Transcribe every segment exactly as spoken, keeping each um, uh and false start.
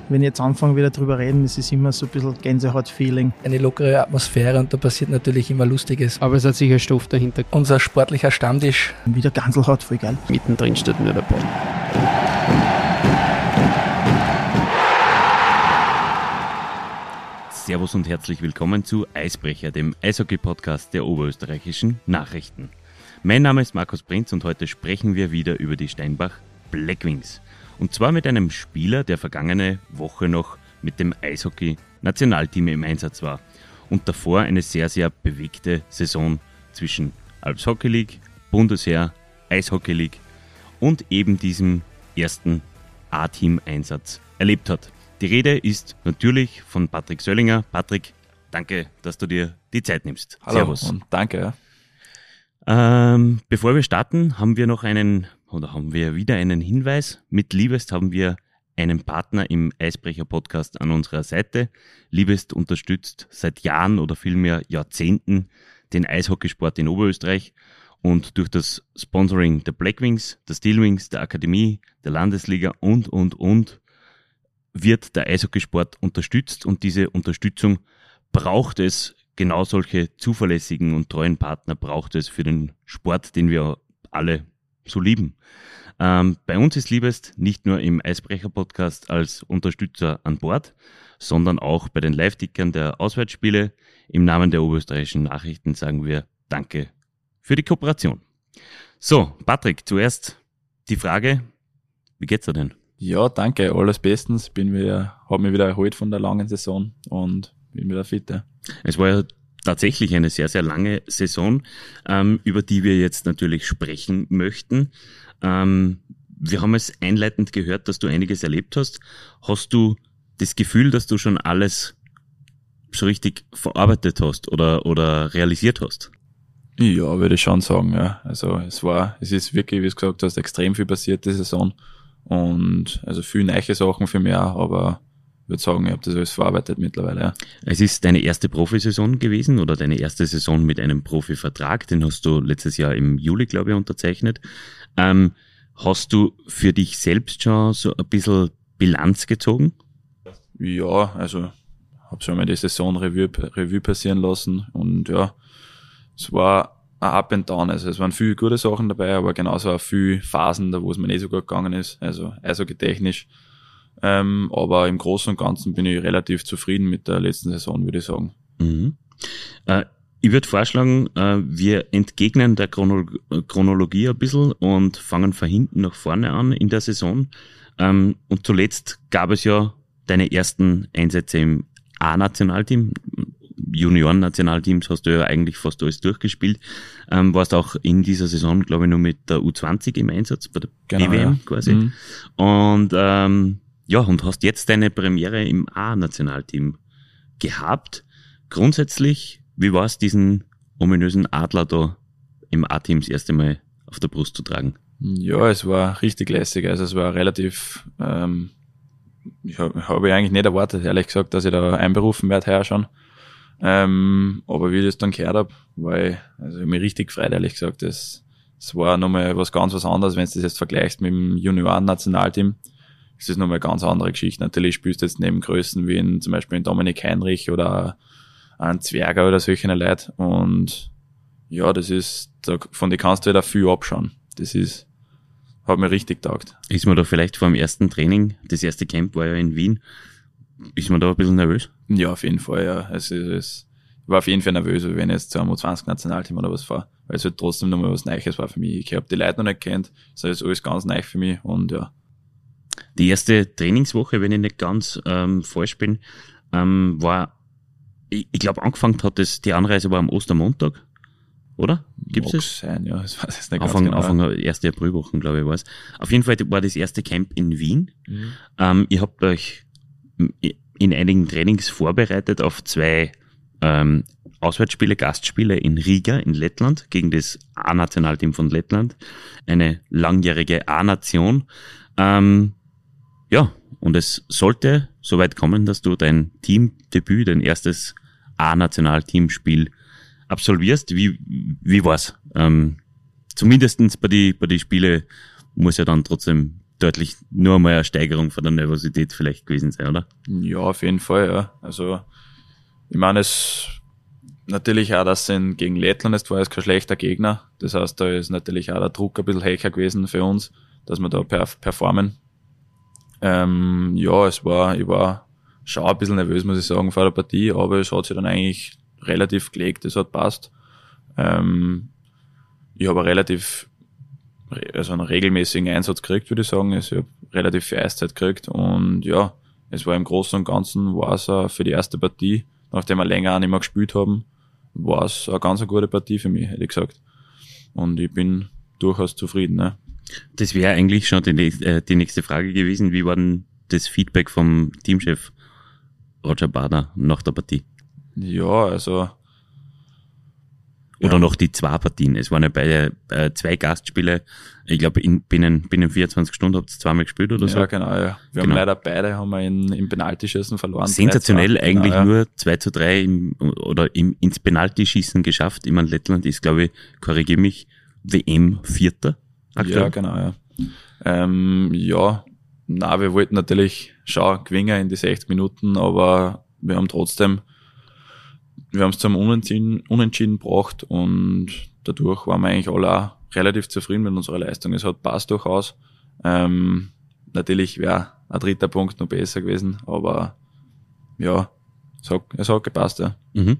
wenn ich jetzt anfange wieder drüber reden, es ist immer so ein bisschen Gänsehaut-Feeling. Eine lockere Atmosphäre und da passiert natürlich immer Lustiges. Aber es hat sicher Stoff dahinter. Unser sportlicher Stammtisch. Wieder Ganselhaut, voll geil. Mittendrin steht nur der Ball. Servus und herzlich willkommen zu Eisbrecher, dem Eishockey-Podcast der oberösterreichischen Nachrichten. Mein Name ist Markus Prinz und heute sprechen wir wieder über die Steinbach Blackwings. Und zwar mit einem Spieler, der vergangene Woche noch mit dem Eishockey-Nationalteam im Einsatz war und davor eine sehr, sehr bewegte Saison zwischen Alps Hockey League, Bundesheer, Eishockey League und eben diesem ersten A-Team-Einsatz erlebt hat. Die Rede ist natürlich von Patrick Söllinger. Patrick, danke, dass du dir die Zeit nimmst. Hallo. Servus. Und danke. Ähm, bevor wir starten, haben wir noch einen, oder haben wir wieder einen Hinweis. Mit Liebest haben wir einen Partner im Eisbrecher-Podcast an unserer Seite. Liebest unterstützt seit Jahren oder vielmehr Jahrzehnten den Eishockeysport in Oberösterreich und durch das Sponsoring der Blackwings, der Steelwings, der Akademie, der Landesliga und, und, und wird der Eishockeysport unterstützt und diese Unterstützung braucht es, genau solche zuverlässigen und treuen Partner braucht es für den Sport, den wir alle so lieben. Ähm, bei uns ist Liebest nicht nur im Eisbrecher-Podcast als Unterstützer an Bord, sondern auch bei den Live-Tickern der Auswärtsspiele. Im Namen der oberösterreichischen Nachrichten sagen wir Danke für die Kooperation. So, Patrick, zuerst die Frage, wie geht's dir denn? Ja, danke, alles bestens. Bin wieder, habe mich wieder erholt von der langen Saison und bin wieder fit. Ja. Es war ja tatsächlich eine sehr, sehr lange Saison, ähm, über die wir jetzt natürlich sprechen möchten. Ähm, wir haben es einleitend gehört, dass du einiges erlebt hast. Hast du das Gefühl, dass du schon alles so richtig verarbeitet hast oder, oder realisiert hast? Ja, würde ich schon sagen, ja. Also es war, es ist wirklich, wie du gesagt hast, extrem viel passiert die Saison. Und also viel neue Sachen für mich auch, aber ich würde sagen, ich habe das alles verarbeitet mittlerweile. Ja. Es ist deine erste Profisaison gewesen oder deine erste Saison mit einem Profivertrag, den hast du letztes Jahr im Juli, glaube ich, unterzeichnet. Ähm, hast du für dich selbst schon so ein bisschen Bilanz gezogen? Ja, also habe schon mal die Saison Revue, Revue passieren lassen und ja, es war ein Up and Down, also es waren viele gute Sachen dabei, aber genauso auch viele Phasen, da wo es mir nicht so gut gegangen ist, also eishockey-technisch. Ähm, aber im Großen und Ganzen bin ich relativ zufrieden mit der letzten Saison, würde ich sagen. Mhm. Äh, ich würde vorschlagen, äh, wir entgegnen der Chronolo- Chronologie ein bisschen und fangen von hinten nach vorne an in der Saison. Ähm, und zuletzt gab es ja deine ersten Einsätze im A-Nationalteam. Junioren-Nationalteams hast du ja eigentlich fast alles durchgespielt. Ähm, warst auch in dieser Saison, glaube ich, nur mit der U zwanzig im Einsatz, bei der Genau, B W M ja. quasi. Mhm. Und ähm, ja, und hast jetzt deine Premiere im A-Nationalteam gehabt. Grundsätzlich, wie war es, diesen ominösen Adler da im A-Team das erste Mal auf der Brust zu tragen? Ja, es war richtig lässig. Also es war relativ, ähm, ich habe hab ich eigentlich nicht erwartet, ehrlich gesagt, dass ich da einberufen werde heuer schon. Ähm, aber wie ich das dann gehört habe, war ich, also ich hab mich richtig gefreut, ehrlich gesagt. Das, das war nochmal was ganz was anderes, wenn du das jetzt vergleichst mit dem Junioren-Nationalteam. Das ist nochmal eine ganz andere Geschichte. Natürlich spielst du jetzt neben Größen wie in, zum Beispiel in Dominik Heinrich oder ein Zwerger oder solche Leute. Und ja, das ist, da, von denen kannst du wieder viel abschauen. Das ist, hat mir richtig getaugt. Ist man da vielleicht vor dem ersten Training, das erste Camp war ja in Wien, ist man da ein bisschen nervös? Ja, auf jeden Fall, ja. Es ist, es ich war auf jeden Fall nervös, wenn ich jetzt zu einem U zwanzig Nationalteam oder was fahre. Weil es halt trotzdem nochmal was Neues war für mich. Ich habe die Leute noch nicht kennt. Das ist alles ganz neu für mich und ja. Die erste Trainingswoche, wenn ich nicht ganz ähm, falsch bin, ähm, war, ich, ich glaube, angefangen hat das, die Anreise war am Ostermontag, oder? Gibt's Mag es? sein, ja, das weiß ich nicht Anfang, ganz genau. Anfang erste Aprilwochen, glaube ich, war es. Auf jeden Fall war das erste Camp in Wien. Mhm. Ähm, ihr habt euch in einigen Trainings vorbereitet auf zwei ähm, Auswärtsspiele, Gastspiele in Riga in Lettland gegen das A-Nationalteam von Lettland, eine langjährige A-Nation. Ähm, ja, und es sollte soweit kommen, dass du dein Teamdebüt, dein erstes A-Nationalteamspiel absolvierst. Wie, wie war's? Ähm, zumindestens bei die, bei die Spiele muss ja dann trotzdem deutlich nur einmal eine Steigerung von der Nervosität vielleicht gewesen sein, oder? Ja, auf jeden Fall, ja. Also, ich meine, es natürlich auch, dass es gegen Lettland ist, war es kein schlechter Gegner. Das heißt, da ist natürlich auch der Druck ein bisschen höher gewesen für uns, dass wir da perf- performen. Ähm, ja, es war, ich war schon ein bisschen nervös, muss ich sagen, vor der Partie, aber es hat sich dann eigentlich relativ gelegt, es hat passt. Ähm, ich habe relativ, also einen regelmäßigen Einsatz gekriegt, würde ich sagen. Also ich habe relativ viel Eiszeit gekriegt und ja, es war im Großen und Ganzen, war es uh, für die erste Partie, nachdem wir länger auch nicht mehr gespielt haben, war es eine ganz eine gute Partie für mich, hätte ich gesagt. Und ich bin durchaus zufrieden. Ne? Das wäre eigentlich schon die, äh, die nächste Frage gewesen. Wie war denn das Feedback vom Teamchef Roger Bader nach der Partie? Ja, also... Oder ja. noch die zwei Partien. Es waren ja beide äh, zwei Gastspiele. Ich glaube, in, binnen, binnen vierundzwanzig Stunden habt ihr zweimal gespielt oder so. Ja, genau. Ja. Wir genau. haben leider beide haben wir in, im Penaltyschießen verloren. Sensationell, drei, eigentlich genau, ja. nur zwei zu drei im, oder im, ins Penaltyschießen geschafft. Ich meine, Lettland ist, glaube ich, korrigiere mich, W M-Vierter aktuell. Ja, genau, ja. Ähm, ja, na, wir wollten natürlich schon gewinnen in die sechzig Minuten, aber wir haben trotzdem, wir haben es zum Unentschieden, Unentschieden gebracht und dadurch waren wir eigentlich alle auch relativ zufrieden mit unserer Leistung. Es hat passt durchaus. Ähm, natürlich wäre ein dritter Punkt noch besser gewesen, aber ja, es hat, es hat gepasst, ja. Mhm.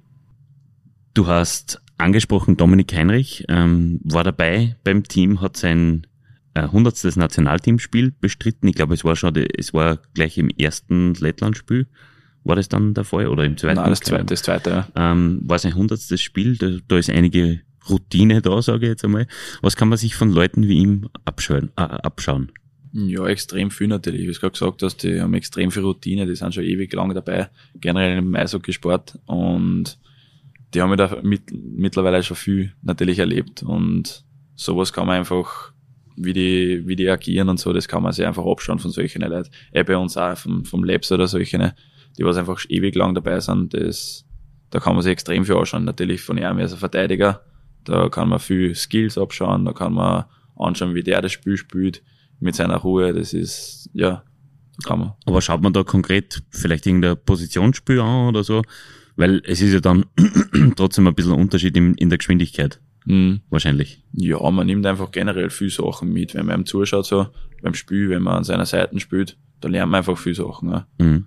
Du hast angesprochen, Dominik Heinrich ähm, war dabei beim Team, hat sein äh, hundertstes Nationalteamspiel bestritten. Ich glaube, es war schon, es war gleich im ersten Lettland-Spiel. War das dann der Fall? Oder im zweiten? Nein, das zweite, das zweite, ja. Ähm, war sein hundertstes Spiel, da, da ist einige Routine da, sage ich jetzt einmal. Was kann man sich von Leuten wie ihm abschauen? Äh, abschauen? Ja, extrem viel natürlich. Wie du gerade gesagt hast, die haben extrem viel Routine, die sind schon ewig lang dabei, generell im Eishockeysport und die haben da mit, mittlerweile schon viel natürlich erlebt und sowas kann man einfach, wie die, wie die agieren und so, das kann man sich einfach abschauen von solchen Leuten. Eh bei uns auch vom, vom Labs oder solche, die was einfach ewig lang dabei sind, das, da kann man sich extrem viel anschauen. Natürlich von ihm als ein Verteidiger, da kann man viel Skills abschauen, da kann man anschauen, wie der das Spiel spielt, mit seiner Ruhe, das ist, ja, da kann man. Aber schaut man da konkret vielleicht irgendein Positionsspiel an oder so? Weil es ist ja dann trotzdem ein bisschen ein Unterschied in, in der Geschwindigkeit. Mhm. Wahrscheinlich. Ja, man nimmt einfach generell viel Sachen mit, wenn man ihm zuschaut, so beim Spiel, wenn man an seiner Seite spielt, da lernt man einfach viel Sachen. Ja. Mhm.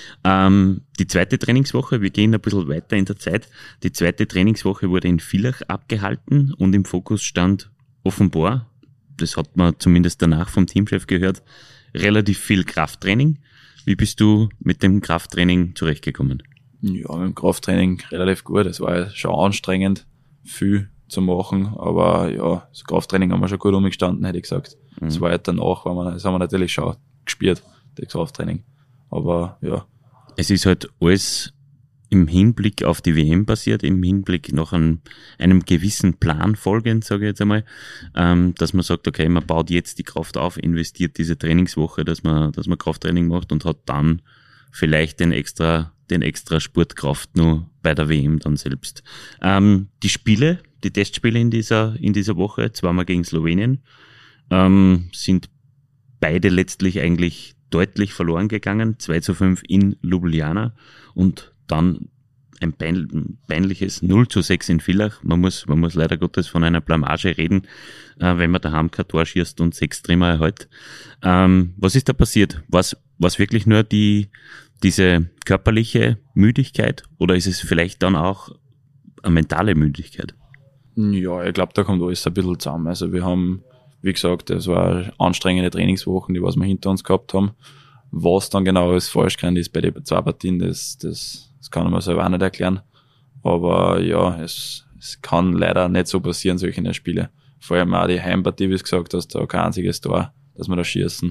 Ähm, die zweite Trainingswoche, wir gehen ein bisschen weiter in der Zeit. Die zweite Trainingswoche wurde in Villach abgehalten und im Fokus stand offenbar, das hat man zumindest danach vom Teamchef gehört, relativ viel Krafttraining. Wie bist du mit dem Krafttraining zurechtgekommen? Ja, mit dem Krafttraining relativ gut. Es war ja schon anstrengend, viel zu machen, aber ja, das Krafttraining haben wir schon gut umgestanden, hätte ich gesagt. Mhm. Das war ja danach, weil wir, das haben wir natürlich schon gespielt, das Krafttraining. Aber ja. Es ist halt alles im Hinblick auf die W M passiert, im Hinblick nach einem, einem gewissen Plan folgend, sage ich jetzt einmal, ähm, dass man sagt, okay, man baut jetzt die Kraft auf, investiert diese Trainingswoche, dass man, dass man Krafttraining macht und hat dann vielleicht den extra, den extra Sportkraft nur bei der W M dann selbst. Ähm, die Spiele, die Testspiele in dieser, in dieser Woche, zweimal gegen Slowenien, ähm, sind beide letztlich eigentlich deutlich verloren gegangen, zwei zu fünf in Ljubljana und dann ein pein, peinliches null zu sechs in Villach. Man muss, man muss leider Gottes von einer Blamage reden, äh, wenn man daheim kein Tor schießt und sechs Trimmer erhält. Ähm, was ist da passiert? Was, was wirklich nur die, diese körperliche Müdigkeit oder ist es vielleicht dann auch eine mentale Müdigkeit? Ja, ich glaube, da kommt alles ein bisschen zusammen. Also wir haben, wie gesagt, es war anstrengende Trainingswochen, die was wir hinter uns gehabt haben. Was dann genau alles falsch kann, ist bei den zwei Partien, das, das, das kann man selber auch nicht erklären. Aber ja, es, es kann leider nicht so passieren, solche Spiele. Vor allem auch die Heimpartie, wie du gesagt hast, da kein einziges Tor, dass wir da schießen.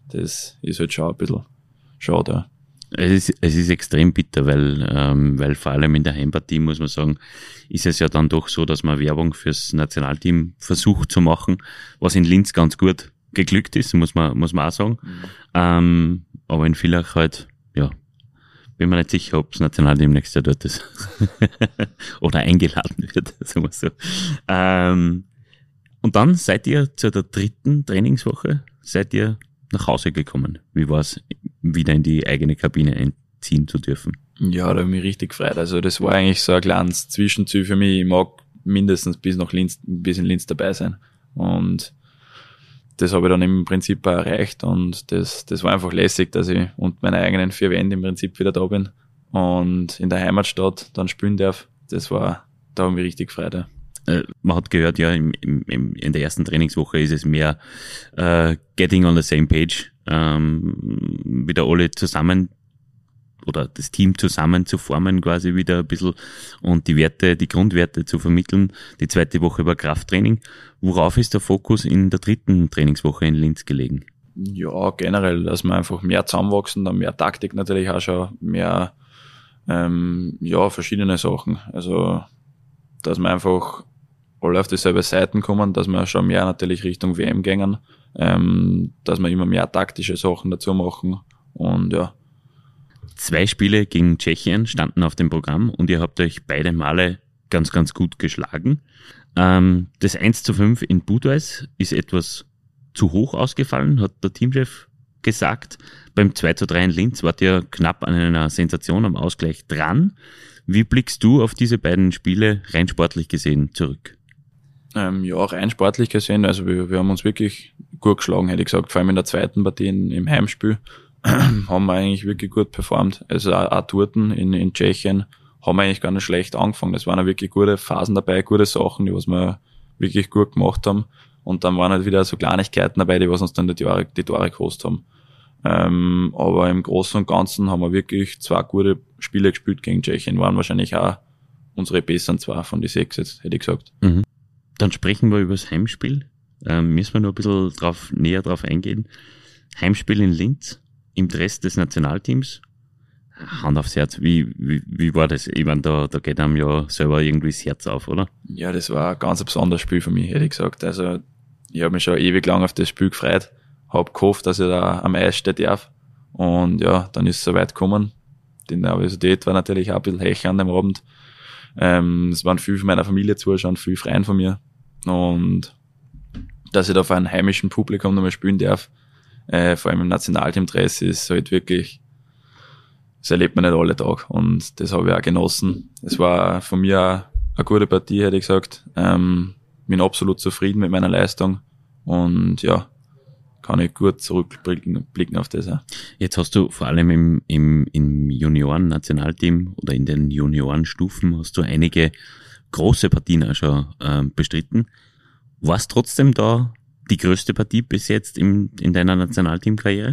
Das ist halt schon ein bisschen schade. Es ist, es ist extrem bitter, weil, ähm, weil vor allem in der Heimpartie, muss man sagen, ist es ja dann doch so, dass man Werbung fürs Nationalteam versucht zu machen, was in Linz ganz gut geglückt ist, muss man, muss man auch sagen. Mhm. Ähm, aber in Villach halt, ja, bin mir nicht sicher, ob das Nationalteam nächstes Jahr dort ist. Oder eingeladen wird, sagen wir so. Ähm, und dann seid ihr zu der dritten Trainingswoche, seid ihr nach Hause gekommen? Wie war es, wieder in die eigene Kabine einziehen zu dürfen? Ja, da habe ich mich richtig gefreut. Also das war eigentlich so ein kleines Zwischenziel für mich. Ich mag mindestens bis nach Linz, bis in Linz dabei sein. Und das habe ich dann im Prinzip auch erreicht. Und das, das war einfach lässig, dass ich unter meinen eigenen vier Wänden im Prinzip wieder da bin und in der Heimatstadt dann spielen darf. Das war, da habe ich mich richtig gefreut. Ja. Man hat gehört, ja, im, im, in der ersten Trainingswoche ist es mehr äh, getting on the same page, ähm, wieder alle zusammen oder das Team zusammen zu formen quasi wieder ein bisschen und die Werte, die Grundwerte zu vermitteln. Die zweite Woche war Krafttraining. Worauf ist der Fokus in der dritten Trainingswoche in Linz gelegen? Ja, generell, dass wir einfach mehr zusammenwachsen, dann mehr Taktik natürlich auch schon, mehr, ähm, ja, verschiedene Sachen. Also, dass wir einfach alle auf dieselbe Seiten kommen, dass wir schon mehr natürlich Richtung W M gängen, ähm, dass wir immer mehr taktische Sachen dazu machen und ja. Zwei Spiele gegen Tschechien standen auf dem Programm und ihr habt euch beide Male ganz, ganz gut geschlagen. Ähm, das eins zu fünf in Budweis ist etwas zu hoch ausgefallen, hat der Teamchef gesagt. Beim zwei zu drei in Linz wart ihr knapp an einer Sensation am Ausgleich dran. Wie blickst du auf diese beiden Spiele rein sportlich gesehen zurück? Ähm, ja, rein sportlich gesehen, also wir, wir haben uns wirklich gut geschlagen, hätte ich gesagt, vor allem in der zweiten Partie in, im Heimspiel haben wir eigentlich wirklich gut performt. Also auch, auch dort in, in Tschechien haben wir eigentlich gar nicht schlecht angefangen. Es waren auch wirklich gute Phasen dabei, gute Sachen, die was wir wirklich gut gemacht haben. Und dann waren halt wieder so Kleinigkeiten dabei, die was uns dann die Tore, die Tore gekostet haben. Ähm, aber im Großen und Ganzen haben wir wirklich zwei gute Spiele gespielt gegen Tschechien. Waren wahrscheinlich auch unsere besseren zwei von die sechs jetzt, hätte ich gesagt. Mhm. Dann sprechen wir über das Heimspiel. Ähm, müssen wir noch ein bisschen drauf, näher drauf eingehen. Heimspiel in Linz im Dress des Nationalteams. Hand aufs Herz, wie, wie, wie war das? Ich meine, da, da geht einem ja selber irgendwie das Herz auf, oder? Ja, das war ein ganz besonderes Spiel für mich, hätte ich gesagt. Also, ich habe mich schon ewig lang auf das Spiel gefreut, habe gehofft, dass ich da am Eis stehen darf. Und ja, dann ist es soweit gekommen. Die Nervosität war natürlich auch ein bisschen heicher an dem Abend. Ähm, es waren viele von meiner Familie zuschauen, viele Freunde von mir. Und dass ich da vor einem heimischen Publikum nochmal spielen darf, äh, vor allem im Nationalteam-Dress, ist halt wirklich, das erlebt man nicht alle Tage. Und das habe ich auch genossen. Es war von mir auch eine gute Partie, hätte ich gesagt. Ähm, bin absolut zufrieden mit meiner Leistung. Und ja, kann ich gut zurückblicken blicken auf das. Ja. Jetzt hast du vor allem im, im, im Junioren-Nationalteam oder in den Juniorenstufen hast du einige große Partien auch schon äh, bestritten. War es trotzdem da die größte Partie bis jetzt im, in deiner Nationalteamkarriere?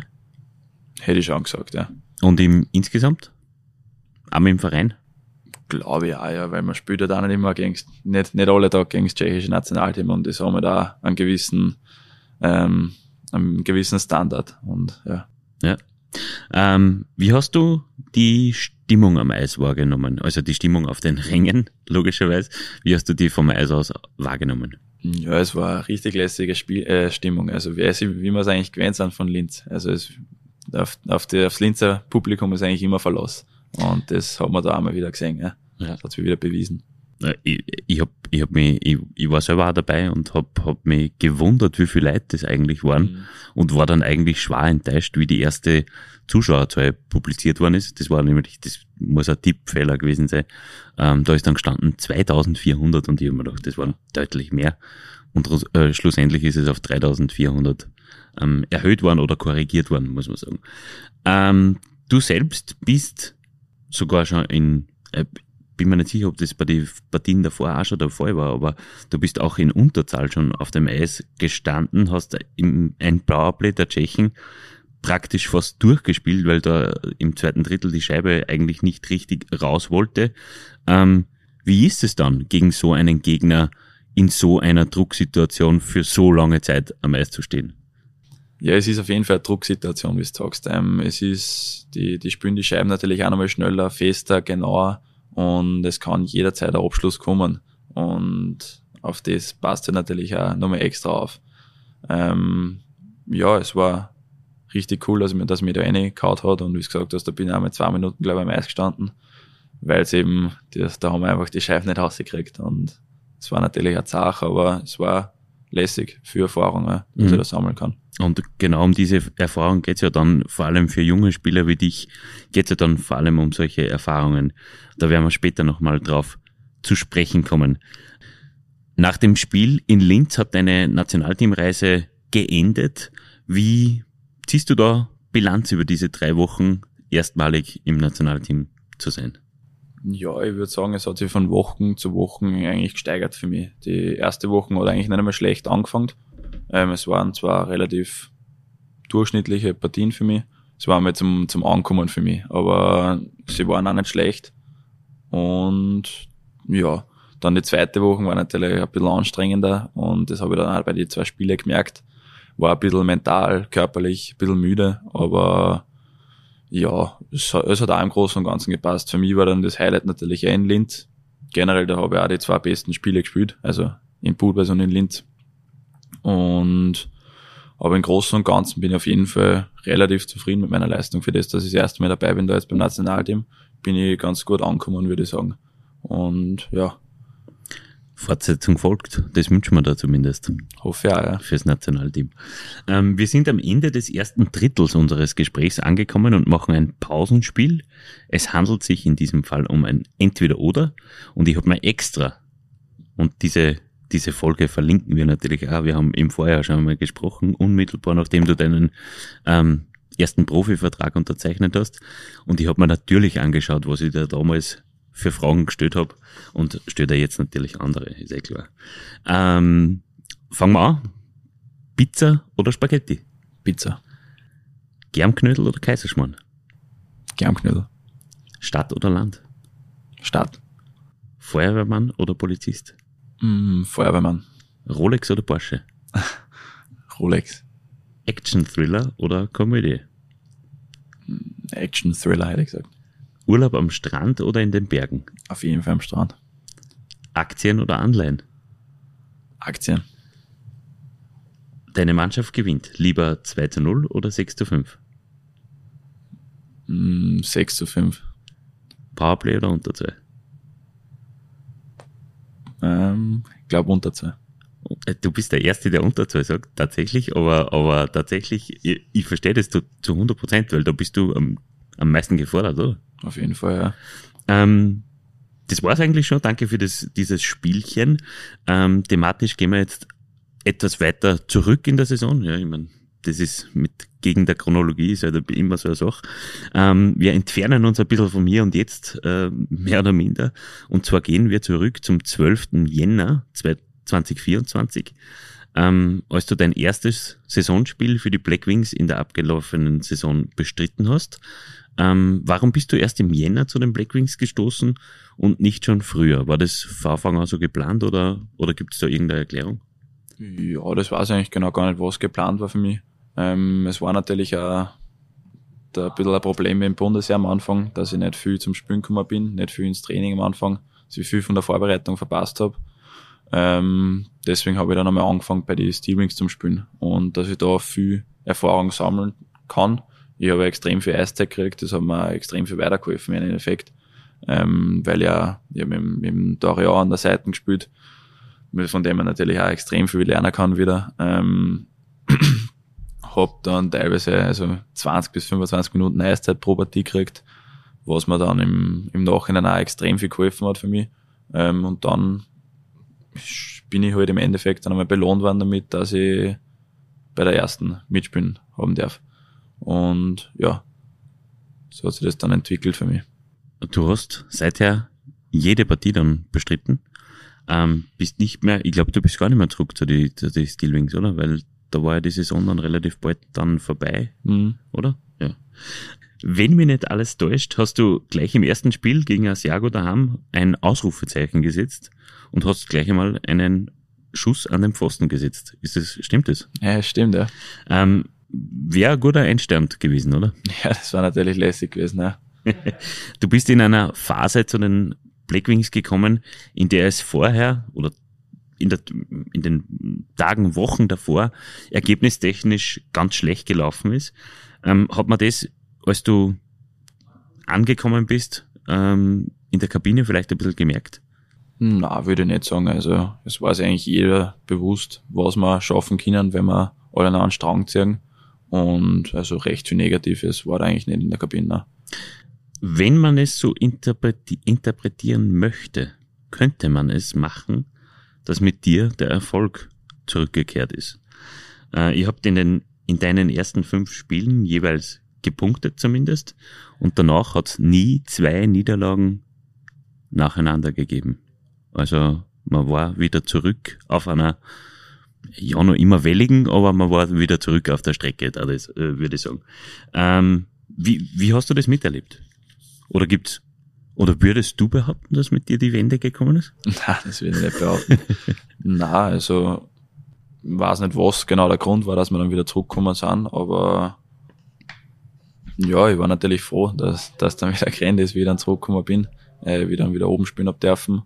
Hätte ich schon gesagt, ja. Und im insgesamt? Auch im Verein? Glaube ich auch, ja, weil man spielt ja da nicht immer gegen, nicht, nicht alle Tage gegen das tschechische Nationalteam und das haben wir da einen gewissen, ähm, einen gewissen Standard und ja. Ja. Ähm, wie hast du die Stimmung am Eis wahrgenommen? Also die Stimmung auf den Rängen, logischerweise. Wie hast du die vom Eis aus wahrgenommen? Ja, es war eine richtig lässige Spiel, äh, Stimmung. Also wie, wie wir es eigentlich gewöhnt sind von Linz. Also es, auf, auf die, aufs Linzer Publikum ist eigentlich immer Verlass. Und das haben wir da einmal wieder gesehen. Ja. Ja. Das hat sich wieder bewiesen. Ich, ich, hab, ich, hab mich, ich, ich war selber auch dabei und hab, hab mich gewundert, wie viele Leute das eigentlich waren mhm. und war dann eigentlich schwer enttäuscht, wie die erste Zuschauerzahl publiziert worden ist. Das war nämlich, das muss ein Tippfehler gewesen sein. Ähm, da ist dann gestanden zweitausendvierhundert und ich habe mir gedacht, das waren deutlich mehr. Und äh, schlussendlich ist es auf dreitausendvierhundert ähm, erhöht worden oder korrigiert worden, muss man sagen. Ähm, du selbst bist sogar schon in, äh, bin mir nicht sicher, ob das bei den Partien davor auch schon der Fall war, aber du bist auch in Unterzahl schon auf dem Eis gestanden, hast im, ein Powerplay der Tschechen praktisch fast durchgespielt, weil da im zweiten Drittel die Scheibe eigentlich nicht richtig raus wollte. Ähm, wie ist es dann, gegen so einen Gegner in so einer Drucksituation für so lange Zeit am Eis zu stehen? Ja, es ist auf jeden Fall eine Drucksituation, wie du sagst. Ähm, es ist, die, die spielen die Scheiben natürlich auch nochmal schneller, fester, genauer. Und es kann jederzeit ein Abschluss kommen. Und auf das passt ja natürlich auch nochmal extra auf. Ähm, ja, es war richtig cool, dass ich mir, dass mir da reingehauen hat. Und wie gesagt hast, da bin ich auch mit zwei Minuten, glaube ich, am Eis gestanden. Weil es eben, das, da haben wir einfach die Scheibe nicht rausgekriegt. Und es war natürlich eine Sache, aber es war lässig, viel Erfahrung, auch, dass Mhm. ich da sammeln kann. Und genau um diese Erfahrung geht's ja dann, vor allem für junge Spieler wie dich, geht's ja dann vor allem um solche Erfahrungen. Da werden wir später nochmal drauf zu sprechen kommen. Nach dem Spiel in Linz hat deine Nationalteamreise geendet. Wie ziehst du da Bilanz über diese drei Wochen, erstmalig im Nationalteam zu sein? Ja, ich würde sagen, es hat sich von Wochen zu Wochen eigentlich gesteigert für mich. Die erste Woche hat eigentlich nicht einmal schlecht angefangen. Ähm, es waren zwar relativ durchschnittliche Partien für mich, es war mal zum, zum Ankommen für mich, aber sie waren auch nicht schlecht. Und ja, dann die zweite Woche war natürlich ein bisschen anstrengender und das habe ich dann auch bei den zwei Spielen gemerkt. War ein bisschen mental, körperlich, ein bisschen müde, aber ja, es, hat- es hat auch im Großen und Ganzen gepasst. Für mich war dann das Highlight natürlich auch in Linz. Generell, da habe ich auch die zwei besten Spiele gespielt, also in Budweis und in Linz. Und aber im Großen und Ganzen bin ich auf jeden Fall relativ zufrieden mit meiner Leistung. Für das, dass ich das erste Mal dabei bin, da jetzt beim Nationalteam, bin ich ganz gut angekommen, würde ich sagen. Und ja, Fortsetzung folgt, das wünschen wir da zumindest. hoffe ich auch, ja. Fürs Nationalteam. Ähm, wir sind am Ende des ersten Drittels unseres Gesprächs angekommen und machen ein Pausenspiel. Es handelt sich in diesem Fall um ein Entweder-Oder und ich habe mir extra, und diese, diese Folge verlinken wir natürlich auch, wir haben im Vorjahr schon mal gesprochen, unmittelbar nachdem du deinen ähm, ersten Profivertrag unterzeichnet hast, und ich habe mir natürlich angeschaut, was ich da damals für Fragen gestellt habe und stelle da jetzt natürlich andere, ist eh klar. Ähm, fangen wir an. Pizza oder Spaghetti? Pizza, Germknödel oder Kaiserschmarrn? Germknödel, Stadt oder Land? Stadt, Feuerwehrmann oder Polizist? mm, Feuerwehrmann, Rolex oder Porsche? Rolex, Action-Thriller oder Komödie? Action-Thriller, hätte ich gesagt. Urlaub am Strand oder in den Bergen? Auf jeden Fall am Strand. Aktien oder Anleihen? Aktien, Deine Mannschaft gewinnt. Lieber zwei zu null oder sechs zu fünf? mm, sechs zu fünf. Powerplay oder Unterzahl? Ähm, ich glaube Unterzahl. Du bist der Erste, der Unterzahl sagt, tatsächlich, aber, aber tatsächlich, ich, ich verstehe das zu, zu hundert Prozent, weil da bist du am, am meisten gefordert, oder? Auf jeden Fall, ja. Ähm, das war's eigentlich schon. Danke für das, dieses Spielchen. Ähm, thematisch gehen wir jetzt etwas weiter zurück in der Saison. Ja, ich meine, das ist mit gegen der Chronologie ist halt immer so eine Sache. Ähm, wir entfernen uns ein bisschen von mir und jetzt, äh, mehr oder minder. Und zwar gehen wir zurück zum zwölften Jänner zwanzig vierundzwanzig, ähm, als du dein erstes Saisonspiel für die Black Wings in der abgelaufenen Saison bestritten hast. Ähm, warum bist du erst im Jänner zu den Black Wings gestoßen und nicht schon früher? War das von Anfang an so geplant oder, oder gibt es da irgendeine Erklärung? Ja, das weiß ich eigentlich genau gar nicht, was geplant war für mich. Ähm, es war natürlich auch da ein bisschen ein Problem im Bundesheer am Anfang, dass ich nicht viel zum Spielen gekommen bin, nicht viel ins Training am Anfang, dass ich viel von der Vorbereitung verpasst habe. Ähm, deswegen habe ich dann einmal angefangen bei den Steel Wings zum Spielen und dass ich da viel Erfahrung sammeln kann. Ich habe extrem viel Eiszeit gekriegt, das hat mir extrem viel weitergeholfen im Endeffekt, ähm, weil ja, ich habe mit, mit dem Dorian an der Seite gespielt, von dem man natürlich auch extrem viel lernen kann wieder. Ähm, hab dann teilweise also zwanzig bis fünfundzwanzig Minuten Eiszeit pro Partie gekriegt, was mir dann im, im Nachhinein auch extrem viel geholfen hat für mich. Ähm, und dann bin ich halt im Endeffekt dann einmal belohnt worden damit, dass ich bei der ersten mitspielen haben darf. Und ja, so hat sich das dann entwickelt für mich. Du hast seither jede Partie dann bestritten, ähm, bist nicht mehr, ich glaube, du bist gar nicht mehr zurück zu den zu die Steel Wings, oder? Weil da war ja die Saison dann relativ bald dann vorbei, Mhm. oder? Ja. Wenn mich nicht alles täuscht, hast du gleich im ersten Spiel gegen Asiago daheim ein Ausrufezeichen gesetzt und hast gleich einmal einen Schuss an den Pfosten gesetzt. Ist das, stimmt das? Ja, stimmt, ja. Ähm, Wäre ein guter Einstand gewesen, oder? Ja, das war natürlich lässig gewesen, ja. Du bist in einer Phase zu den Black Wings gekommen, in der es vorher oder in, der, in den Tagen, Wochen davor ergebnistechnisch ganz schlecht gelaufen ist. Ähm, hat man das, als du angekommen bist, ähm, in der Kabine vielleicht ein bisschen gemerkt? Na, würde ich nicht sagen. Also es war sich eigentlich jeder bewusst, was wir schaffen können, wenn wir alle an einen Strang ziehen. Und also recht viel Negatives war da eigentlich nicht in der Kabine. Wenn man es so interpreti- interpretieren möchte, könnte man es machen, dass mit dir der Erfolg zurückgekehrt ist. Äh, ihr habt in den in deinen ersten fünf Spielen jeweils gepunktet zumindest und danach hat es nie zwei Niederlagen nacheinander gegeben. Also man war wieder zurück auf einer, ja noch immer welligen, aber man war wieder zurück auf der Strecke, das äh, würde ich sagen. Ähm, wie, wie hast du das miterlebt? Oder gibt's, oder würdest du behaupten, dass mit dir die Wende gekommen ist? Nein, das würde ich nicht behaupten. Nein, also ich weiß nicht, was genau der Grund war, dass wir dann wieder zurückgekommen sind, aber ja, ich war natürlich froh, dass dass dann wieder gerannt ist, wie ich dann zurückgekommen bin, äh, wie dann wieder oben spielen hab dürfen.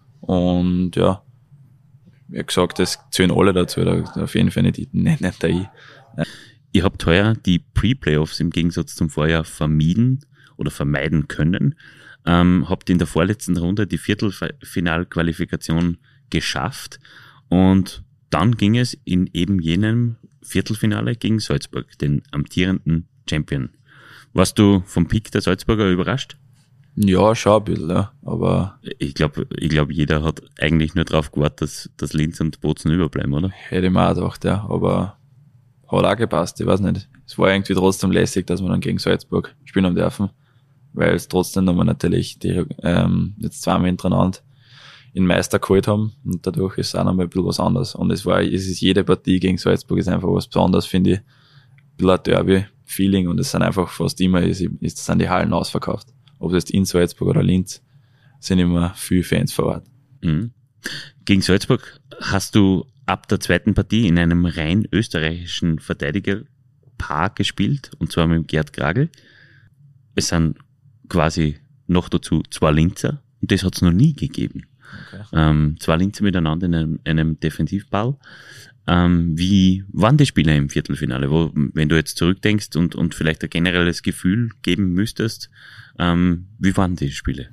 Und ja, wie gesagt, das zählen alle dazu, da auf jeden Fall nicht, nicht, nicht der ich. Ihr habt heuer die Pre-Playoffs im Gegensatz zum Vorjahr vermieden oder vermeiden können. Ähm, habt in der vorletzten Runde die Viertelfinalqualifikation geschafft und dann ging es in eben jenem Viertelfinale gegen Salzburg, den amtierenden Champion. Warst du vom Pick der Salzburger überrascht? Ja, schon ein bisschen, ja. Aber ich glaube, ich glaub, jeder hat eigentlich nur darauf gewartet, dass, dass Linz und Bozen überbleiben, oder? Hätte ich mir auch gedacht, ja. Aber hat auch gepasst, ich weiß nicht. Es war irgendwie trotzdem lässig, dass wir dann gegen Salzburg spielen haben dürfen. Weil es trotzdem nochmal natürlich die, ähm, jetzt zweimal hintereinander in Meister geholt haben. Und dadurch ist es auch nochmal ein bisschen was anderes. Und es war, es ist jede Partie gegen Salzburg ist einfach was Besonderes, finde ich. Ein bisschen ein Derby-Feeling und es sind einfach fast immer, ist, ist, sind die Hallen ausverkauft. Ob es jetzt in Salzburg oder Linz, sind immer viele Fans vor Ort. Mhm. Gegen Salzburg hast du ab der zweiten Partie in einem rein österreichischen Verteidigerpaar gespielt, und zwar mit Gerd Gragl. Es sind quasi noch dazu zwei Linzer, und das hat es noch nie gegeben. Okay. Ähm, zwei Linzer miteinander in einem, einem Defensivball. Ähm, wie waren die Spieler im Viertelfinale? Wo, wenn du jetzt zurückdenkst und, und vielleicht ein generelles Gefühl geben müsstest, ähm, wie waren die Spiele?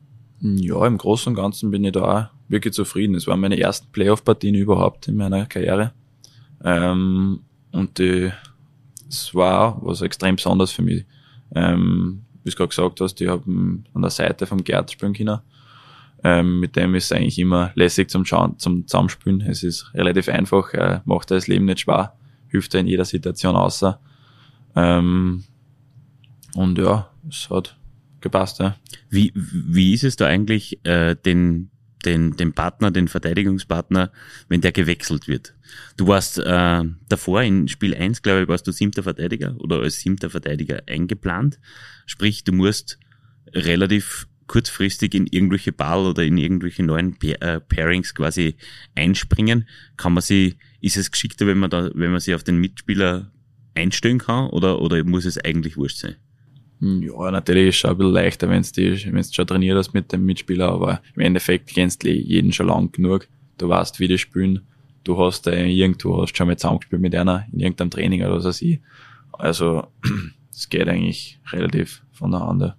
Ja, im Großen und Ganzen bin ich da auch wirklich zufrieden. Es waren meine ersten Playoff-Partien überhaupt in meiner Karriere. Ähm, und die, es war auch was extrem besonderes für mich. Ähm, wie du gerade gesagt hast, ich habe an der Seite vom Gerd spielen können. Ähm, mit dem ist es eigentlich immer lässig zum Schauen, zum Zusammenspielen. Es ist relativ einfach, er macht das Leben nicht schwer, hilft er in jeder Situation außer. Ähm, und ja, es hat gepasst, ja. Wie, wie ist es da eigentlich, äh, den, den, den Partner, den Verteidigungspartner, wenn der gewechselt wird? Du warst äh, davor in Spiel eins, glaube ich, warst du siebter Verteidiger oder als siebter Verteidiger eingeplant. Sprich, du musst relativ kurzfristig in irgendwelche Ball oder in irgendwelche neuen pa- äh, Pairings quasi einspringen. Kann man sie, ist es geschickter, wenn man da, wenn man sich auf den Mitspieler einstellen kann, oder, oder muss es eigentlich wurscht sein? Ja, natürlich ist es schon ein bisschen leichter, wenn du wenn du schon trainiert hast mit dem Mitspieler, aber im Endeffekt kennst du jeden schon lang genug. Du weißt, wie die spielen. Du hast äh, irgendwo hast schon mal zusammengespielt mit einer in irgendeinem Training oder so. Also, es geht eigentlich relativ voneinander.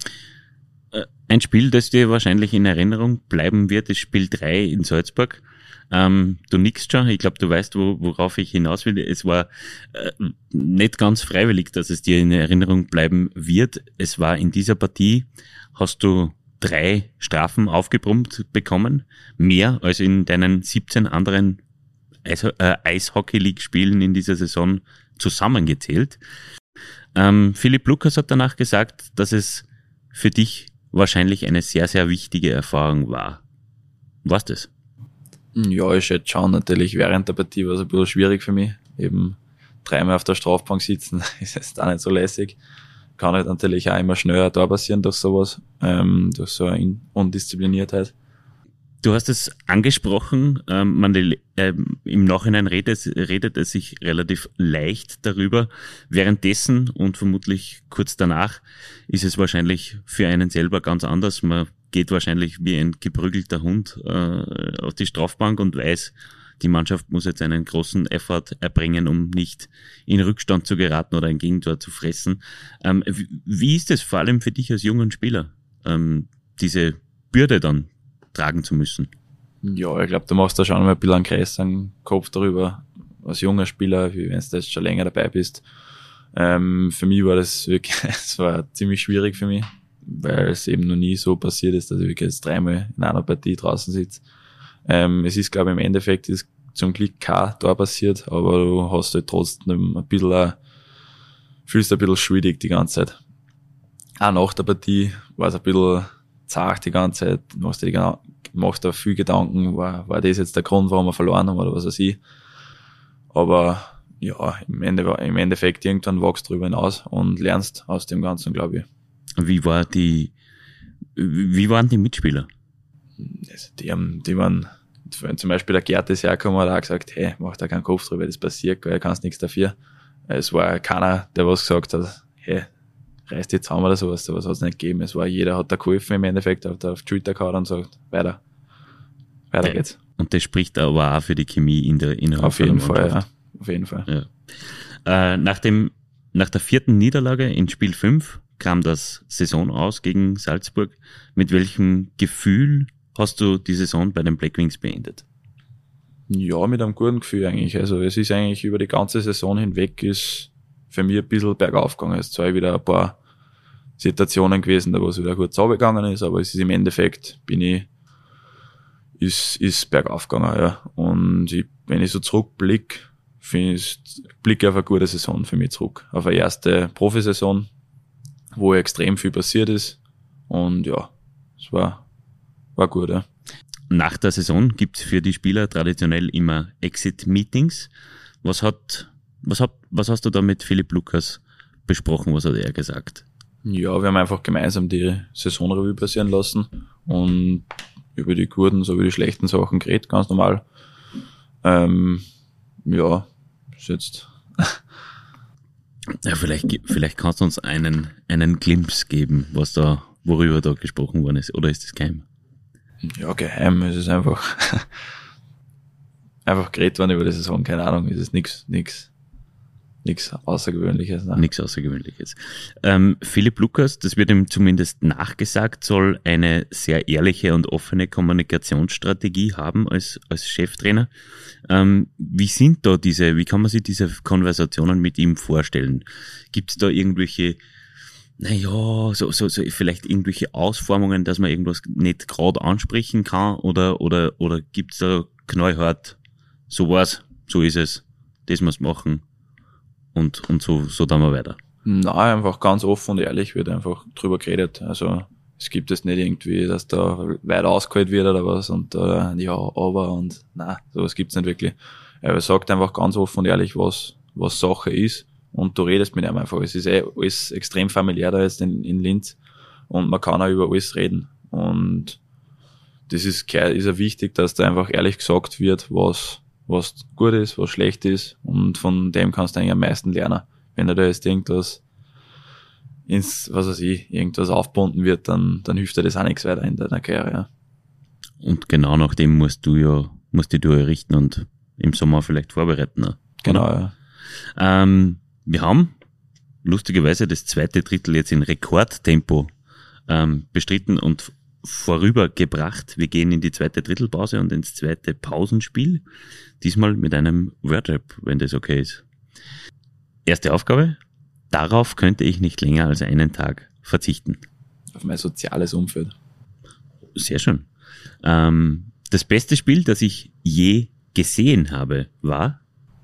Ein Spiel, das dir wahrscheinlich in Erinnerung bleiben wird, ist Spiel drei in Salzburg. Ähm, du nickst schon, ich glaube, du weißt, wo, worauf ich hinaus will. Es war äh, nicht ganz freiwillig, dass es dir in Erinnerung bleiben wird. Es war in dieser Partie, hast du drei Strafen aufgebrummt bekommen, mehr als in deinen siebzehn anderen Eis, äh, Eishockey-League-Spielen in dieser Saison zusammengezählt. Ähm, Philipp Lukas hat danach gesagt, dass es für dich wahrscheinlich eine sehr, sehr wichtige Erfahrung war. War's das? Ja, ich hätte schon natürlich während der Partie war es ein bisschen schwierig für mich. Eben dreimal auf der Strafbank sitzen, ist jetzt auch nicht so lässig. Kann halt natürlich auch immer schneller da passieren durch sowas, ähm, durch so eine Undiszipliniertheit. Du hast es angesprochen, ähm, man, äh, im Nachhinein redet, redet es sich relativ leicht darüber. Währenddessen und vermutlich kurz danach ist es wahrscheinlich für einen selber ganz anders. Man geht wahrscheinlich wie ein geprügelter Hund äh, auf die Strafbank und weiß, die Mannschaft muss jetzt einen großen Effort erbringen, um nicht in Rückstand zu geraten oder ein Gegentor zu fressen. Ähm, wie ist es vor allem für dich als jungen Spieler, ähm, diese Bürde dann tragen zu müssen? Ja, ich glaube, du machst da schon mal ein bisschen einen größeren Kopf darüber, als junger Spieler, wie wenn du jetzt schon länger dabei bist. Ähm, für mich war das wirklich, es war ziemlich schwierig für mich, weil es eben noch nie so passiert ist, dass ich wirklich jetzt dreimal in einer Partie draußen sitze. Ähm, es ist, glaube ich, im Endeffekt ist zum Glück kein Tor passiert, aber du hast halt trotzdem ein bisschen, ein, fühlst ein bisschen schwierig die ganze Zeit. Auch nach der Partie war es ein bisschen zart die ganze Zeit, du machst dir, die, machst dir viel Gedanken, war, war das jetzt der Grund, warum wir verloren haben oder was weiß ich. Aber ja, im, Ende, im Endeffekt irgendwann wachst du drüber hinaus und lernst aus dem Ganzen, glaube ich. Wie war die, wie waren die Mitspieler? Also die haben, die waren, zum Beispiel der Gerd ist hergekommen und hat auch gesagt, hey, mach da keinen Kopf drüber, das passiert, du kannst nichts dafür. Es war keiner, der was gesagt hat, hey, reiß dich zusammen oder sowas, sowas hat es nicht gegeben. Es war, jeder hat da geholfen im Endeffekt, hat auf die Schulter gehauen und sagt, weiter, weiter ja. geht's. Und das spricht aber auch für die Chemie in der innerhalb Auf jeden von der Fall, ja. Mannschaft. Auf jeden Fall. Ja. Äh, nach dem, nach der vierten Niederlage in Spiel fünf kam das Saison aus gegen Salzburg. Mit welchem Gefühl hast du die Saison bei den Black Wings beendet? Ja, mit einem guten Gefühl eigentlich. Also es ist eigentlich über die ganze Saison hinweg ist für mich ein bisschen bergauf gegangen. Es sind zwar wieder ein paar Situationen gewesen, da wo es wieder gut runtergegangen ist, aber es ist im Endeffekt, bin ich, ist, ist bergauf gegangen, ja. Und ich, wenn ich so zurückblicke, finde ich, blicke auf eine gute Saison für mich zurück. Auf eine erste Profisaison, wo extrem viel passiert ist. Und ja, es war, war gut, ja. Nach der Saison gibt's für die Spieler traditionell immer Exit-Meetings. Was hat, was hat, was hast du da mit Philipp Lukas besprochen? Was hat er gesagt? Ja, wir haben einfach gemeinsam die Saisonrevue passieren lassen und über die guten sowie die schlechten Sachen geredet, ganz normal. Ähm, ja, ist jetzt. Ja, vielleicht, vielleicht kannst du uns einen, einen Glimpse geben, was da, worüber da gesprochen worden ist. Oder ist das geheim? Ja, geheim ist es einfach, einfach geredet worden über die Saison, keine Ahnung, ist es nix, nix, nix Außergewöhnliches. Ne? Nichts Außergewöhnliches. Ähm, Philipp Lukas, das wird ihm zumindest nachgesagt, soll eine sehr ehrliche und offene Kommunikationsstrategie haben als, als Cheftrainer. Ähm, wie sind da diese, wie kann man sich diese Konversationen mit ihm vorstellen? Gibt es da irgendwelche, naja, so, so, so vielleicht irgendwelche Ausformungen, dass man irgendwas nicht gerade ansprechen kann oder, oder, oder gibt's da knallhart, so war's, so ist es, das muss machen und, und so, so dann wir weiter? Nein, einfach ganz offen und ehrlich wird einfach drüber geredet. Also, es gibt es nicht irgendwie, dass da weit ausgeholt wird oder was und, äh, ja, aber und, nein, sowas gibt's nicht wirklich. Er sagt einfach ganz offen und ehrlich, was, was Sache ist. Und du redest mit ihm einfach. Es ist eh alles extrem familiär da jetzt in, in Linz. Und man kann auch über alles reden. Und das ist, ist ja wichtig, dass da einfach ehrlich gesagt wird, was, was gut ist, was schlecht ist. Und von dem kannst du eigentlich am meisten lernen. Wenn da jetzt irgendwas ins, was weiß ich, irgendwas aufgebunden wird, dann, dann hilft dir das auch nichts weiter in deiner Karriere. Ja. Und genau nach dem musst du ja, musst dich du ja richten und im Sommer vielleicht vorbereiten. Oder? Genau, ja. Ähm, Wir haben lustigerweise das zweite Drittel jetzt in Rekordtempo ähm, bestritten und vorübergebracht. Wir gehen in die zweite Drittelpause und ins zweite Pausenspiel. Diesmal mit einem Wordrap, wenn das okay ist. Erste Aufgabe. Darauf könnte ich nicht länger als einen Tag verzichten. Auf mein soziales Umfeld. Sehr schön. Ähm, das beste Spiel, das ich je gesehen habe, war?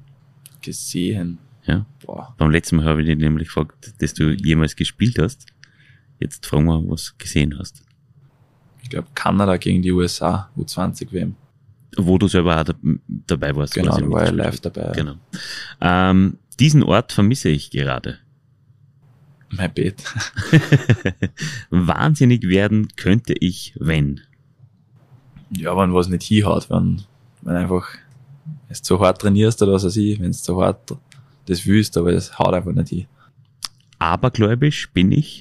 Gesehen. Ja. Boah. Beim letzten Mal habe ich dich nämlich gefragt, dass du jemals gespielt hast. Jetzt fragen wir, was du gesehen hast. Ich glaube, Kanada gegen die U S A, U zwanzig W M. Wo du selber auch da, dabei warst. Genau, quasi da war ich mitgespielt live hast. dabei. Genau. Ähm, diesen Ort vermisse ich gerade. Mein Bett. Wahnsinnig werden könnte ich, wenn. Ja, wenn was nicht hinhaut, wenn, wenn einfach, wenn du so hart trainierst oder was weiß ich, wenn du so hart das willst, aber es haut einfach nicht hin. Abergläubisch bin ich.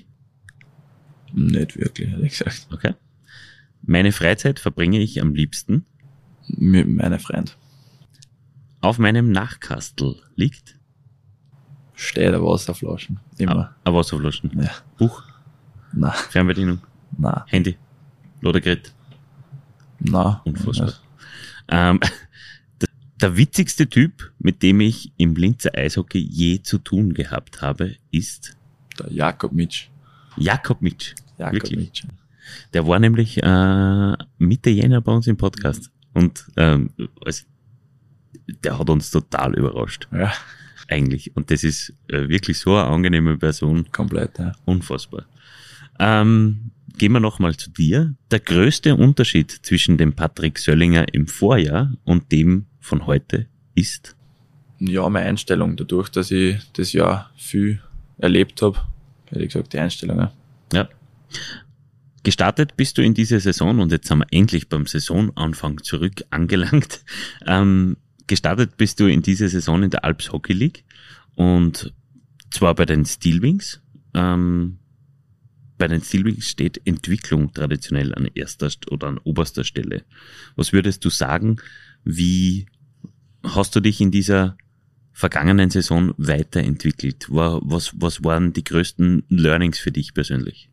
Nicht wirklich, ehrlich gesagt. Okay. Meine Freizeit verbringe ich am liebsten. Mit meinem Freund. Auf meinem Nachkastel liegt Steht eine Wasserflaschen. Immer. ein Wasserflaschen. Ja. Buch, Nein, Fernbedienung, nein, Handy, Ladegerät. Nein. Unfassbar. Ähm, der, der witzigste Typ, mit dem ich im Linzer Eishockey je zu tun gehabt habe, ist Der Jakob Mitsch. Jakob Mitsch. Jakob Wirklich. Mitsch. Der war nämlich äh, Mitte Jänner bei uns im Podcast. Und ähm, also, der hat uns total überrascht. Ja, Eigentlich. Und das ist äh, wirklich so eine angenehme Person. komplett, ja. Unfassbar. Ähm, gehen wir nochmal zu dir. Der größte Unterschied zwischen dem Patrick Söllinger im Vorjahr und dem von heute ist? Ja, meine Einstellung, dadurch, dass ich das Jahr viel erlebt habe, hätte ich gesagt, die Einstellung, ja. Ja. Gestartet bist du in dieser Saison und jetzt sind wir endlich beim Saisonanfang zurück angelangt. Ähm, gestartet bist du in dieser Saison in der Alps Hockey League und zwar bei den Steelwings. Ähm, bei den Steelwings steht Entwicklung traditionell an erster St- oder an oberster Stelle. Was würdest du sagen, wie hast du dich in dieser vergangenen Saison weiterentwickelt? War, was, was waren die größten Learnings für dich persönlich?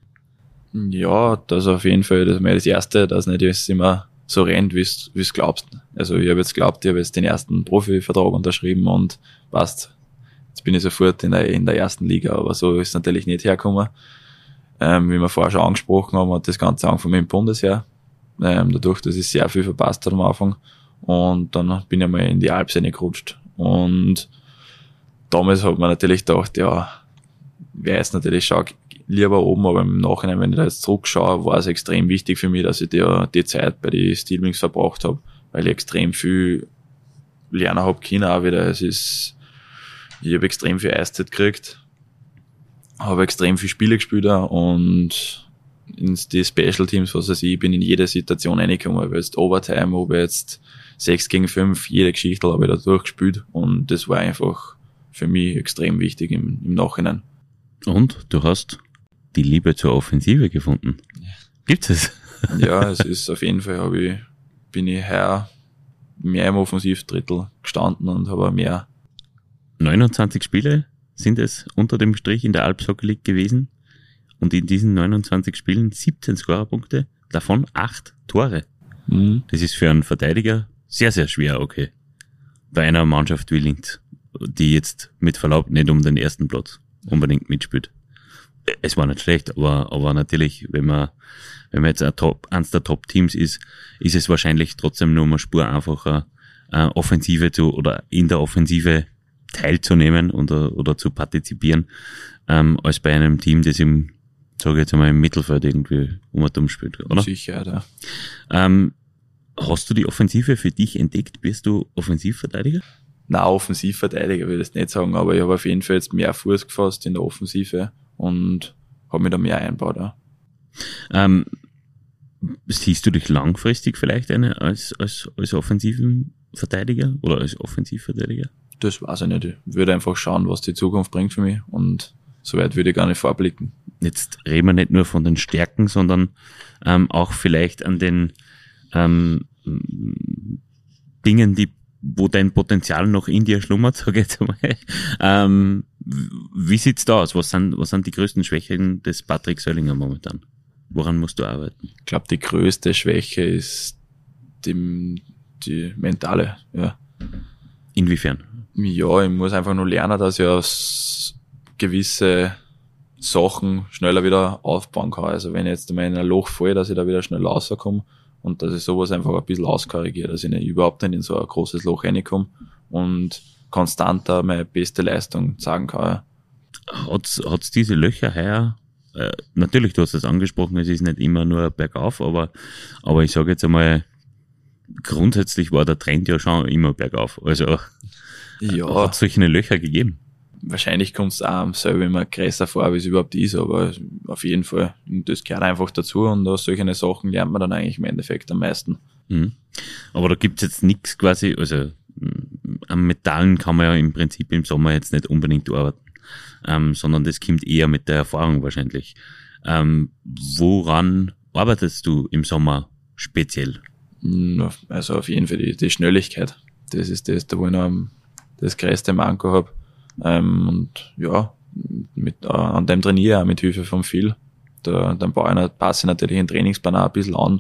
Ja, das auf jeden Fall, das ist mal das Erste, dass nicht alles immer so rennt, wie es glaubst. Also ich habe jetzt geglaubt, ich habe jetzt den ersten Profivertrag unterschrieben und passt. Jetzt bin ich sofort in der, in der ersten Liga, aber so ist es natürlich nicht hergekommen. Ähm, wie wir vorher schon angesprochen haben, hat das Ganze angefangen mit dem Bundesheer. Ähm, dadurch, dass ich sehr viel verpasst habe am Anfang. Und dann bin ich mal in die Alps reingerutscht. Und damals hat man natürlich gedacht, ja, wäre jetzt natürlich schon lieber oben, aber im Nachhinein, wenn ich da jetzt zurückschaue, war es extrem wichtig für mich, dass ich die, die Zeit bei den Steelwings verbracht habe, weil ich extrem viel lernen habe können auch wieder. Es ist, ich habe extrem viel Eiszeit gekriegt, habe extrem viele Spiele gespielt und in die Special Teams, was weiß ich, ich bin in jede Situation reingekommen, ob jetzt Overtime, ob jetzt sechs gegen fünf, jede Geschichte habe ich da durchgespielt und das war einfach für mich extrem wichtig im, im Nachhinein. Und du hast die Liebe zur Offensive gefunden. Gibt es? Ja, es ist auf jeden Fall, habe ich, bin ich heuer mehr im Offensivdrittel gestanden und habe mehr. neunundzwanzig Spiele sind es unter dem Strich in der Alps Hockey League gewesen und in diesen neunundzwanzig Spielen siebzehn Scorerpunkte, davon acht Tore. Mhm. Das ist für einen Verteidiger sehr, sehr schwer, okay. Bei einer Mannschaft wie Linz, die jetzt mit Verlaub nicht um den ersten Platz unbedingt mitspielt. Es war nicht schlecht, aber, aber natürlich, wenn man, wenn man jetzt ein Top, eins der Top-Teams ist, ist es wahrscheinlich trotzdem nur eine Spur einfacher, äh, Offensive zu, oder in der Offensive teilzunehmen oder, oder zu partizipieren, ähm, als bei einem Team, das im, sage ich jetzt einmal, im Mittelfeld irgendwie um und um spielt, oder? Sicher, ja. Ähm, hast du die Offensive für dich entdeckt? Bist du Offensivverteidiger? Nein, Offensivverteidiger würde ich jetzt nicht sagen, aber ich habe auf jeden Fall jetzt mehr Fuß gefasst in der Offensive und habe mich da mehr eingebaut. Ja. Ähm, siehst du dich langfristig vielleicht eine als, als, als offensiven Verteidiger oder als Offensivverteidiger? Das weiß ich nicht. Ich würde einfach schauen, was die Zukunft bringt für mich und soweit würde ich gar nicht vorblicken. Jetzt reden wir nicht nur von den Stärken, sondern ähm, auch vielleicht an den ähm, Dingen, die wo dein Potenzial noch in dir schlummert, sag ich jetzt einmal. Ähm, wie sieht's da aus? Was sind, was sind die größten Schwächen des Patrick Söllinger momentan? Woran musst du arbeiten? Ich glaube, die größte Schwäche ist die, die mentale, ja. Inwiefern? Ja, ich muss einfach nur lernen, dass ich aus gewisse Sachen schneller wieder aufbauen kann. Also wenn ich jetzt einmal in ein Loch falle, dass ich da wieder schnell rauskomme und dass ich sowas einfach ein bisschen auskorrigiere, dass ich nicht, überhaupt nicht in so ein großes Loch reinkomme und konstant da meine beste Leistung zeigen kann. Hat's, hat's diese Löcher heuer, äh, natürlich, du hast es angesprochen, es ist nicht immer nur bergauf, aber, aber ich sage jetzt einmal, grundsätzlich war der Trend ja schon immer bergauf. Also, Ja, hat es solche Löcher gegeben? wahrscheinlich kommt es auch selber immer größer vor, wie es überhaupt ist, aber auf jeden Fall, das gehört einfach dazu und aus solchen Sachen lernt man dann eigentlich im Endeffekt am meisten. Mhm. Aber da gibt's jetzt nichts quasi, also am Metallen kann man ja im Prinzip im Sommer jetzt nicht unbedingt arbeiten, ähm, sondern das kommt eher mit der Erfahrung wahrscheinlich. Ähm, woran arbeitest du im Sommer speziell? Also auf jeden Fall die, die Schnelligkeit. Das ist das, da wo ich noch das größte Manko habe. Ähm, und ja, mit, äh, an dem trainiere ich auch mit Hilfe von viel. Da, dann baue ich, passe ich natürlich den Trainingsplan auch ein bisschen an.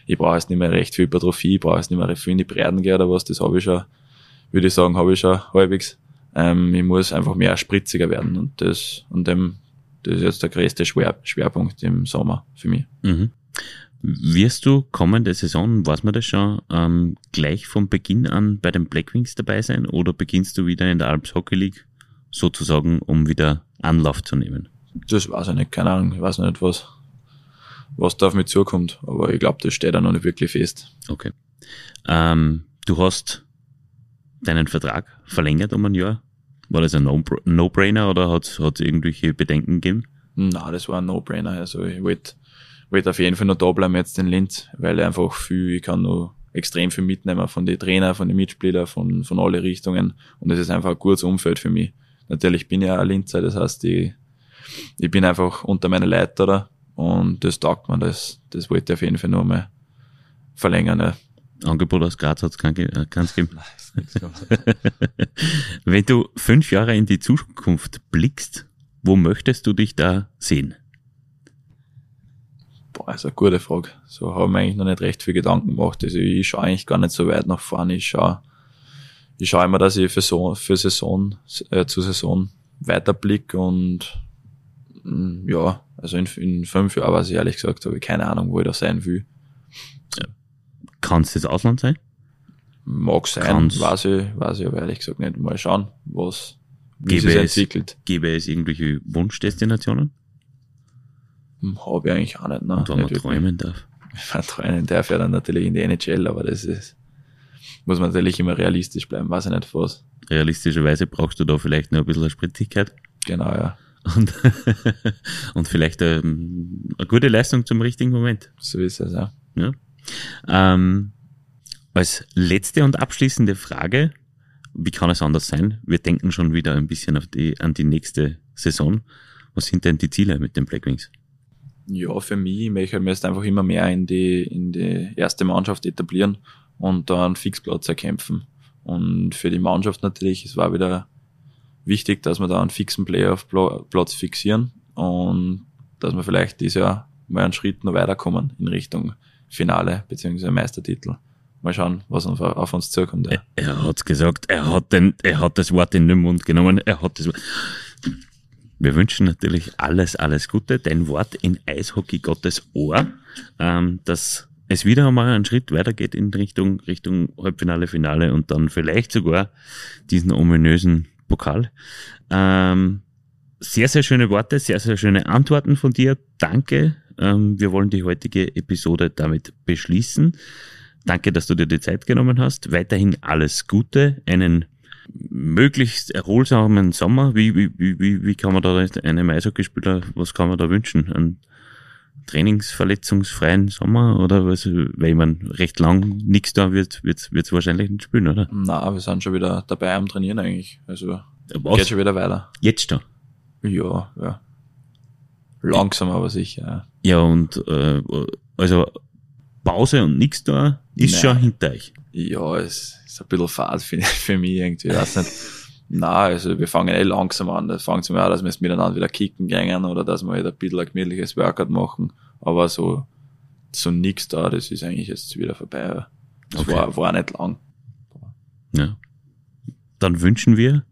ich brauche jetzt nicht mehr recht viel Hypertrophie, ich brauche jetzt nicht mehr viel in die Breiten gehen oder was, das habe ich schon, würde ich sagen, habe ich schon halbwegs. Ähm, ich muss einfach mehr spritziger werden und das, und dem, das ist jetzt der größte Schwer, Schwerpunkt im Sommer für mich. Mhm. Wirst du kommende Saison, weiß man das schon, ähm, gleich von Beginn an bei den Blackwings dabei sein oder beginnst du wieder in der Alps Hockey League sozusagen, um wieder Anlauf zu nehmen? Das weiß ich nicht, keine Ahnung, ich weiß nicht, was, was da auf mich zukommt, aber ich glaube, das steht da noch nicht wirklich fest. Okay. Ähm, du hast deinen Vertrag verlängert um ein Jahr. War das ein No- No-Brainer oder hat es irgendwelche Bedenken gegeben? Na, das war ein No-Brainer, also ich wollte wollte auf jeden Fall noch da bleiben jetzt in Linz, weil ich einfach viel, ich kann noch extrem viel mitnehmen von den Trainern, von den Mitspielern, von, von alle Richtungen und das ist einfach ein gutes Umfeld für mich. Natürlich bin ich ja ein Linzer, das heißt, ich, ich bin einfach unter meinen Leuten da und das taugt mir, das, das wollte ich auf jeden Fall noch mal verlängern. Ja. Angebot aus Graz hat es keins gegeben. Wenn du fünf Jahre in die Zukunft blickst, wo möchtest du dich da sehen? Boah, ist eine gute Frage. So habe ich mir eigentlich noch nicht recht viel Gedanken gemacht. Also ich schaue eigentlich gar nicht so weit nach vorne. Ich schaue, ich schaue immer, dass ich für, so, für Saison, äh, zu Saison weiterblicke und mh, ja, also in, in fünf Jahren, weiß ich ehrlich gesagt, habe ich keine Ahnung, wo ich da sein will. Ja. Kann es das Ausland sein? Mag sein, Kann's. weiß ich, weiß ich aber ehrlich gesagt nicht. Mal schauen, was, wie Gäbe sich es, entwickelt. Gäbe es irgendwelche Wunschdestinationen? Habe ich eigentlich auch nicht. Ne? Und wenn man Nicht träumen darf. Wenn man träumen darf, ja dann natürlich in die N H L, aber das ist, muss man natürlich immer realistisch bleiben, weiß ich nicht was. Realistischerweise brauchst du da vielleicht noch ein bisschen Spritzigkeit. Genau, ja. Und, und vielleicht ähm, eine gute Leistung zum richtigen Moment. So ist es, ja. Ja. Ähm, als letzte und abschließende Frage, wie kann es anders sein? Wir denken schon wieder ein bisschen auf die, an die nächste Saison. Was sind denn die Ziele mit den Blackwings? Ja, für mich, ich möchte mir jetzt einfach immer mehr in die, in die erste Mannschaft etablieren und da einen Fixplatz erkämpfen. Und für die Mannschaft natürlich, es war wieder wichtig, dass wir da einen fixen Playoff-Platz fixieren und dass wir vielleicht dieses Jahr mal einen Schritt noch weiterkommen in Richtung Finale bzw. Meistertitel. Mal schauen, was auf uns zukommt. Ja. Er, er hat's gesagt, er hat den, er hat das Wort in den Mund genommen, er hat das Wort. Wir wünschen natürlich alles, alles Gute, dein Wort in Eishockey Gottes Ohr, ähm, dass es wieder einmal einen Schritt weitergeht in Richtung, Richtung Halbfinale, Finale und dann vielleicht sogar diesen ominösen Pokal. Ähm, sehr, sehr schöne Worte, sehr, sehr schöne Antworten von dir. Danke. Ähm, wir wollen die heutige Episode damit beschließen. Danke, dass du dir die Zeit genommen hast. Weiterhin alles Gute, einen möglichst erholsamen Sommer. Wie, wie, wie, wie kann man da einem Eishockeyspieler, was kann man da wünschen? Einen trainingsverletzungsfreien Sommer oder was? Weil ich meine, recht lang nichts da wird, wird es wahrscheinlich nicht spielen, oder? Na, wir sind schon wieder dabei am Trainieren eigentlich. Also Was? geht schon wieder weiter. Jetzt da? Ja, ja. Langsam, aber sicher. Ja, Ja, und äh, also Pause und nichts da ist Nein. schon hinter euch. ja es ist ein bisschen fad für, für mich irgendwie. Ich weiß nicht. Na, also wir fangen eh langsam an. Da fängt es mal an, dass wir jetzt miteinander wieder kicken gehen oder dass wir wieder ein bisschen ein gemütliches Workout machen. Aber so, so nix da, das ist eigentlich jetzt wieder vorbei. Das Okay. war, war nicht lang. Ja. Dann wünschen wir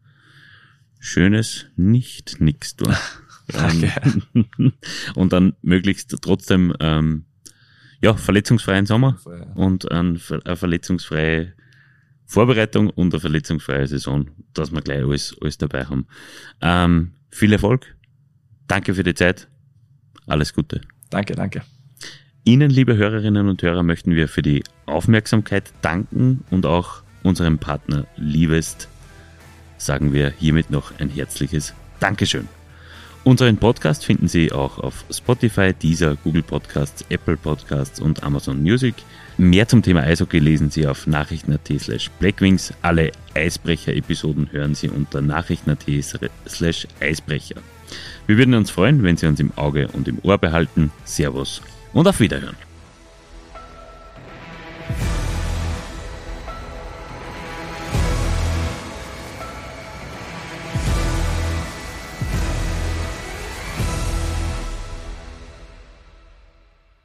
schönes nicht nix tun. Danke. Ähm, und dann möglichst trotzdem ähm, ja, verletzungsfreien Sommer und ein, eine verletzungsfreie Vorbereitung und eine verletzungsfreie Saison, dass wir gleich alles, alles dabei haben. Ähm, viel Erfolg. Danke für die Zeit. Alles Gute. Danke, danke. Ihnen, liebe Hörerinnen und Hörer, möchten wir für die Aufmerksamkeit danken und auch unserem Partner Liebest sagen wir hiermit noch ein herzliches Dankeschön. Unseren Podcast finden Sie auch auf Spotify, Deezer, Google Podcasts, Apple Podcasts und Amazon Music. Mehr zum Thema Eishockey lesen Sie auf nachrichten.at slash blackwings. Alle Eisbrecher-Episoden hören Sie unter nachrichten.at slash Eisbrecher. Wir würden uns freuen, wenn Sie uns im Auge und im Ohr behalten. Servus und auf Wiederhören.